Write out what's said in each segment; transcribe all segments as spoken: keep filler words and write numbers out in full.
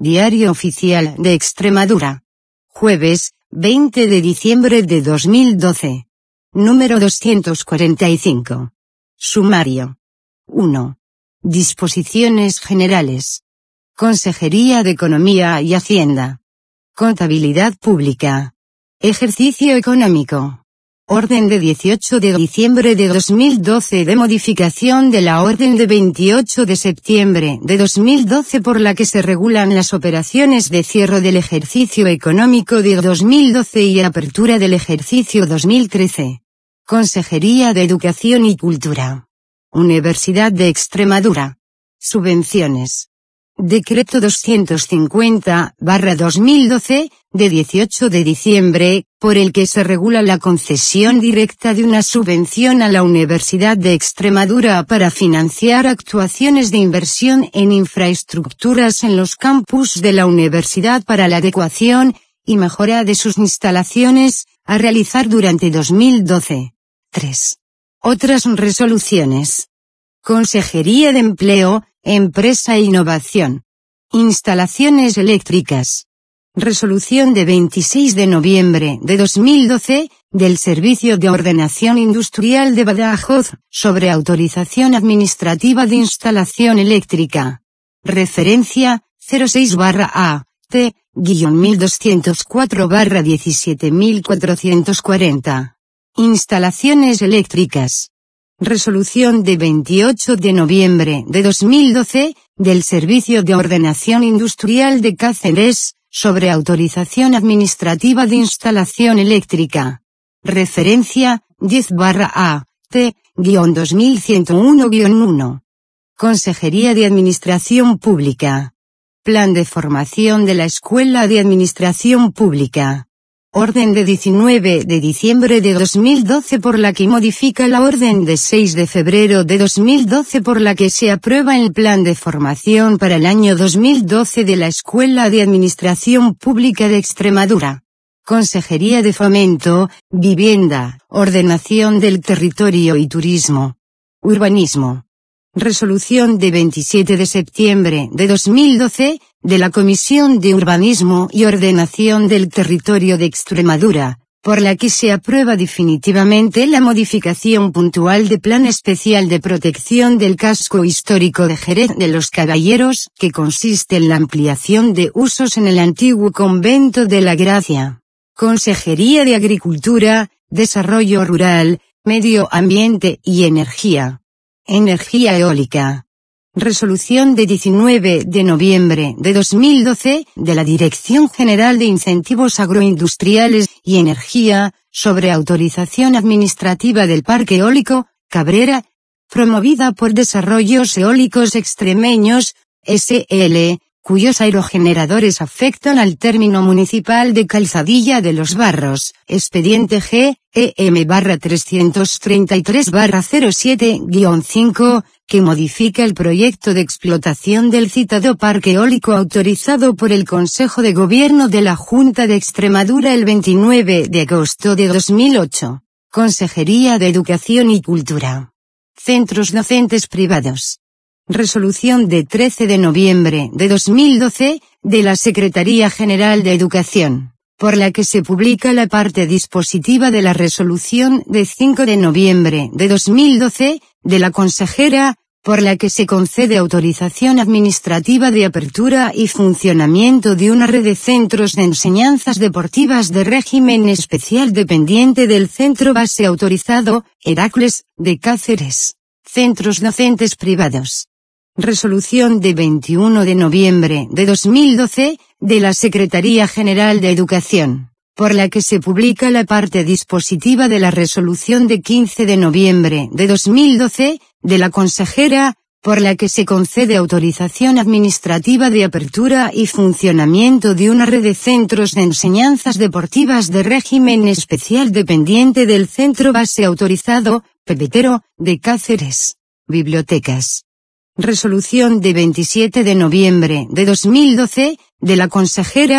Diario Oficial de Extremadura. Jueves, veinte de diciembre de dos mil doce. Número doscientos cuarenta y cinco. Sumario. uno. Disposiciones generales. Consejería de Economía y Hacienda. Contabilidad Pública. Ejercicio económico. Orden de dieciocho de diciembre de dos mil doce de modificación de la Orden de veintiocho de septiembre de dos mil doce por la que se regulan las operaciones de cierre del ejercicio económico de dos mil doce y apertura del ejercicio dos mil trece. Consejería de Educación y Cultura. Universidad de Extremadura. Subvenciones. Decreto doscientos cincuenta barra dos mil doce, de dieciocho de diciembre, por el que se regula la concesión directa de una subvención a la Universidad de Extremadura para financiar actuaciones de inversión en infraestructuras en los campus de la universidad para la adecuación y mejora de sus instalaciones, a realizar durante dos mil doce. tres. Otras resoluciones. Consejería de Empleo, Empresa e Innovación. Instalaciones eléctricas. Resolución de veintiséis de noviembre de dos mil doce, del Servicio de Ordenación Industrial de Badajoz, sobre autorización administrativa de instalación eléctrica. Referencia, cero seis barra A, T, mil doscientos cuatro barra diecisiete mil cuatrocientos cuarenta. Instalaciones eléctricas. Resolución de veintiocho de noviembre de dos mil doce, del Servicio de Ordenación Industrial de Cáceres, sobre autorización administrativa de instalación eléctrica. Referencia, diez barra A, T, dos mil ciento uno guion uno. Consejería de Administración Pública. Plan de formación de la Escuela de Administración Pública. Orden de diecinueve de diciembre de dos mil doce por la que modifica la orden de seis de febrero de dos mil doce por la que se aprueba el plan de formación para el año dos mil doce de la Escuela de Administración Pública de Extremadura. Consejería de Fomento, Vivienda, Ordenación del Territorio y Turismo. Urbanismo. Resolución de veintisiete de septiembre de dos mil doce, de la Comisión de Urbanismo y Ordenación del Territorio de Extremadura, por la que se aprueba definitivamente la modificación puntual de Plan Especial de Protección del Casco Histórico de Jerez de los Caballeros, que consiste en la ampliación de usos en el antiguo Convento de la Gracia. Consejería de Agricultura, Desarrollo Rural, Medio Ambiente y Energía. Energía eólica. Resolución de diecinueve de noviembre de dos mil doce, de la Dirección General de Incentivos Agroindustriales y Energía, sobre autorización administrativa del Parque Eólico, Cabrera, promovida por Desarrollos Eólicos Extremeños, S L, cuyos aerogeneradores afectan al término municipal de Calzadilla de los Barros, expediente G, E M barra trescientos treinta y tres barra cero siete guion cinco, que modifica el proyecto de explotación del citado parque eólico autorizado por el Consejo de Gobierno de la Junta de Extremadura el veintinueve de agosto de dos mil ocho. Consejería de Educación y Cultura. Centros docentes privados. Resolución de trece de noviembre de dos mil doce, de la Secretaría General de Educación, por la que se publica la parte dispositiva de la resolución de cinco de noviembre de dos mil doce, de la consejera, por la que se concede autorización administrativa de apertura y funcionamiento de una red de centros de enseñanzas deportivas de régimen especial dependiente del Centro Base Autorizado, Heracles, de Cáceres. Centros docentes privados. Resolución de veintiuno de noviembre de dos mil doce, de la Secretaría General de Educación, por la que se publica la parte dispositiva de la resolución de quince de noviembre de dos mil doce, de la consejera, por la que se concede autorización administrativa de apertura y funcionamiento de una red de centros de enseñanzas deportivas de régimen especial dependiente del Centro Base Autorizado, Pepetero, de Cáceres. Bibliotecas. Resolución de veintisiete de noviembre de dos mil doce, de la consejera,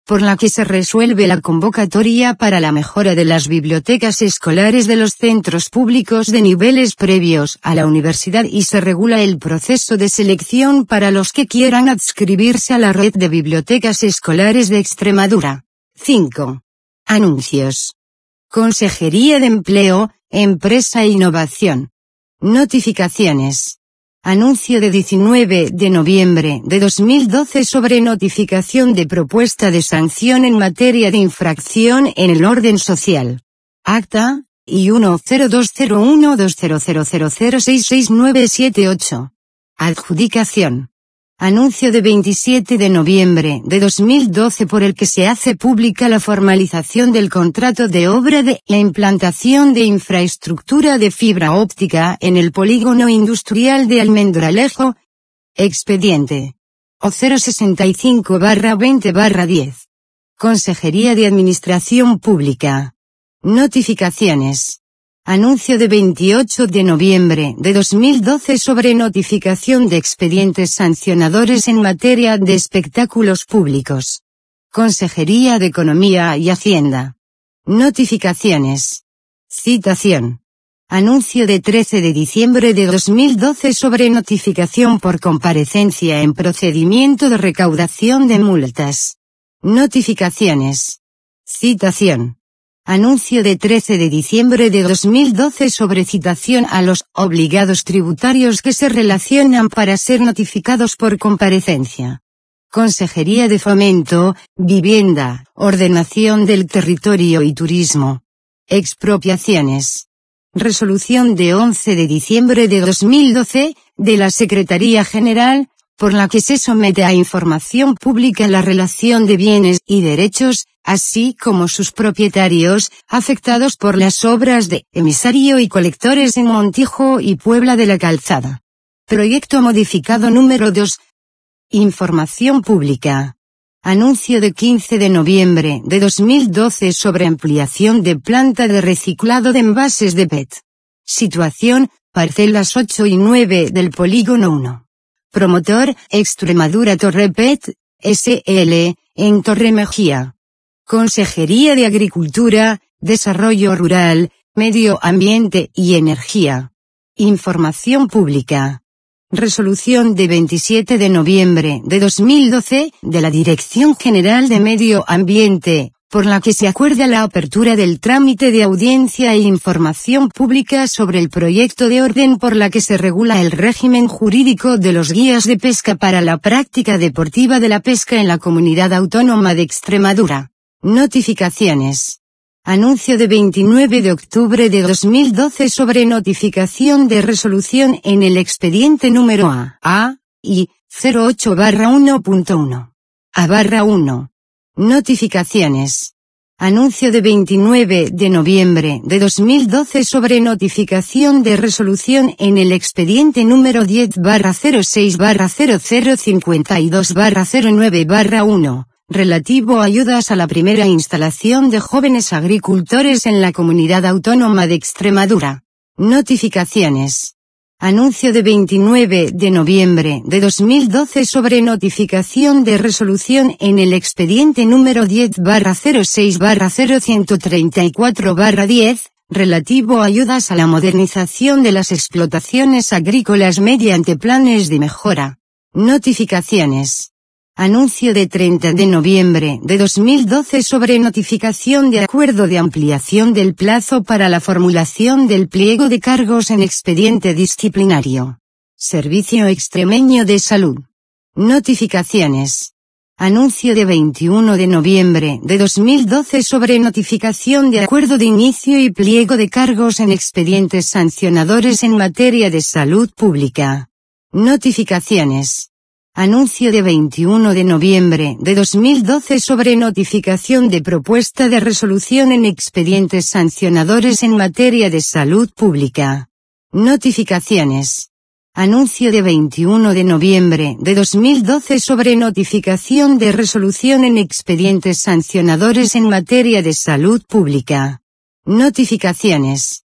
por la que se resuelve la convocatoria para la mejora de las bibliotecas escolares de los centros públicos de niveles previos a la universidad y se regula el proceso de selección para los que quieran adscribirse a la red de bibliotecas escolares de Extremadura. cinco. Anuncios. Consejería de Empleo, Empresa e Innovación. Notificaciones. Anuncio de diecinueve de noviembre de dos mil doce sobre notificación de propuesta de sanción en materia de infracción en el orden social. Acta, I uno cero dos cero uno dos cero cero cero cero seis seis nueve siete ocho. Adjudicación. Anuncio de veintisiete de noviembre de dos mil doce por el que se hace pública la formalización del contrato de obra de la implantación de infraestructura de fibra óptica en el polígono industrial de Almendralejo. Expediente. O cero sesenta y cinco barra veinte barra diez. Consejería de Administración Pública. Notificaciones. Anuncio de veintiocho de noviembre de dos mil doce sobre notificación de expedientes sancionadores en materia de espectáculos públicos. Consejería de Economía y Hacienda. Notificaciones. Citación. Anuncio de trece de diciembre de dos mil doce sobre notificación por comparecencia en procedimiento de recaudación de multas. Notificaciones. Citación. Anuncio de trece de diciembre de dos mil doce sobre citación a los obligados tributarios que se relacionan para ser notificados por comparecencia. Consejería de Fomento, Vivienda, Ordenación del Territorio y Turismo. Expropiaciones. Resolución de once de diciembre de dos mil doce, de la Secretaría General, por la que se somete a información pública la relación de bienes y derechos, así como sus propietarios, afectados por las obras de emisario y colectores en Montijo y Puebla de la Calzada. Proyecto modificado número dos. Información pública. Anuncio de quince de noviembre de dos mil doce sobre ampliación de planta de reciclado de envases de P E T. Situación, parcelas ocho y nueve del polígono uno. Promotor, Extremadura Torre P E T, S L, en Torre Mejía. Consejería de Agricultura, Desarrollo Rural, Medio Ambiente y Energía. Información pública. Resolución de veintisiete de noviembre de dos mil doce, de la Dirección General de Medio Ambiente, por la que se acuerda la apertura del trámite de audiencia e información pública sobre el proyecto de orden por la que se regula el régimen jurídico de los guías de pesca para la práctica deportiva de la pesca en la Comunidad Autónoma de Extremadura. Notificaciones. Anuncio de veintinueve de octubre de dos mil doce sobre notificación de resolución en el expediente número A, A, I, cero ocho barra uno punto uno. A barra uno. Notificaciones. Anuncio de veintinueve de noviembre de dos mil doce sobre notificación de resolución en el expediente número diez barra cero seis barra cero cero cincuenta y dos barra cero nueve barra uno, relativo a ayudas a la primera instalación de jóvenes agricultores en la Comunidad Autónoma de Extremadura. Notificaciones. Anuncio de veintinueve de noviembre de dos mil doce sobre notificación de resolución en el expediente número diez barra cero seis barra cero ciento treinta y cuatro barra diez, relativo a ayudas a la modernización de las explotaciones agrícolas mediante planes de mejora. Notificaciones. Anuncio de treinta de noviembre de dos mil doce sobre notificación de acuerdo de ampliación del plazo para la formulación del pliego de cargos en expediente disciplinario. Servicio Extremeño de Salud. Notificaciones. Anuncio de veintiuno de noviembre de dos mil doce sobre notificación de acuerdo de inicio y pliego de cargos en expedientes sancionadores en materia de salud pública. Notificaciones. Anuncio de veintiuno de noviembre de dos mil doce sobre notificación de propuesta de resolución en expedientes sancionadores en materia de salud pública. Notificaciones. Anuncio de veintiuno de noviembre de dos mil doce sobre notificación de resolución en expedientes sancionadores en materia de salud pública. Notificaciones.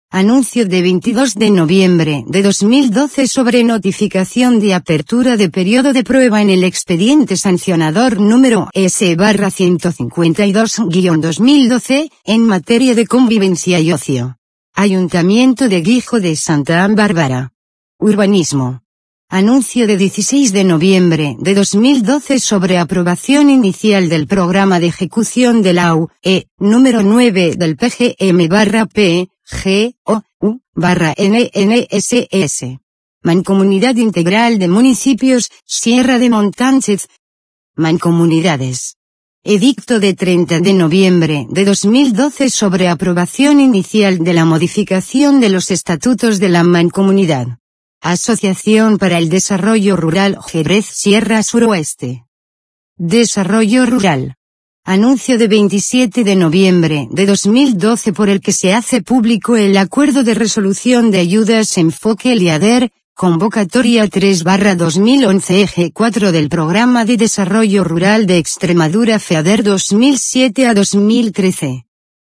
Anuncio de veintidós de noviembre de dos mil doce sobre notificación de apertura de periodo de prueba en el expediente sancionador número S barra ciento cincuenta y dos guión dos mil doce, en materia de convivencia y ocio. Ayuntamiento de Guijo de Santa Bárbara. Urbanismo. Anuncio de dieciséis de noviembre de dos mil doce sobre aprobación inicial del programa de ejecución de la U E, número nueve del P G M barra P, G, O, U, barra N N S S. Mancomunidad Integral de Municipios, Sierra de Montánchez. Mancomunidades. Edicto de treinta de noviembre de dos mil doce sobre aprobación inicial de la modificación de los estatutos de la Mancomunidad. Asociación para el Desarrollo Rural Jerez Sierra Suroeste. Desarrollo Rural. Anuncio de veintisiete de noviembre de dos mil doce por el que se hace público el Acuerdo de Resolución de Ayudas Enfoque Liader, convocatoria tres barra dos mil once eje cuatro del Programa de Desarrollo Rural de Extremadura FEADER dos mil siete a dos mil trece.